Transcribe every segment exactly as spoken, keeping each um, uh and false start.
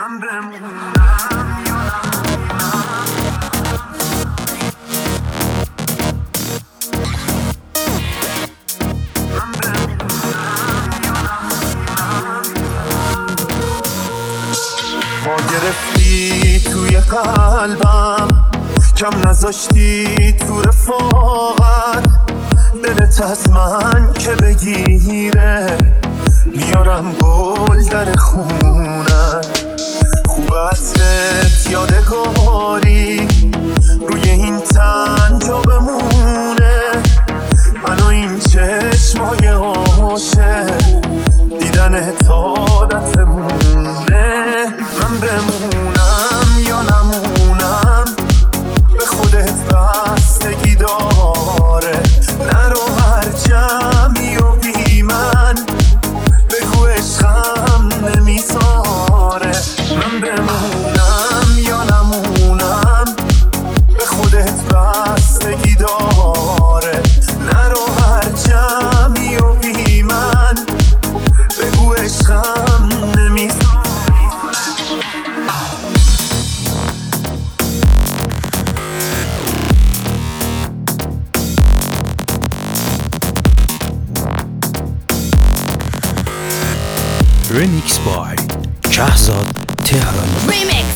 من بمونم یا ما گرفتی توی قلبم، کم نذاشتی تو رفاقت، دلت از من که بگیره میارم گل در خونت. خوب عطرت یادگاری روی این تن جا بمونه، من و این چشمای عاشق دیدن عادتمونه. من بمونم یا نمونم به خودت بستگی داره، نرو هر جمعی و بی من بگو عشقم نمیذاره. من بمونم یا نمونم به خودت بستگی داره، نرو هر جمعی و بی من بگو عشقم نمیذاره. Remix by Shahzad Tehrani. Remix.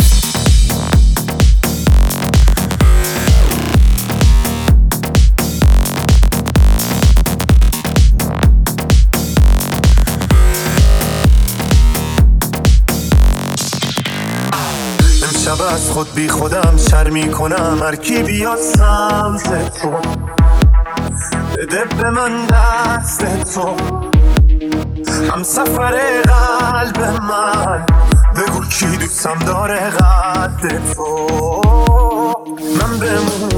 امشب از خود بی خودم شرمی کنم، هر کی بیاد سمت تو بده به من دست تو، هم سفر قلب من بگو کی دوستم داره قد تو. من بمونم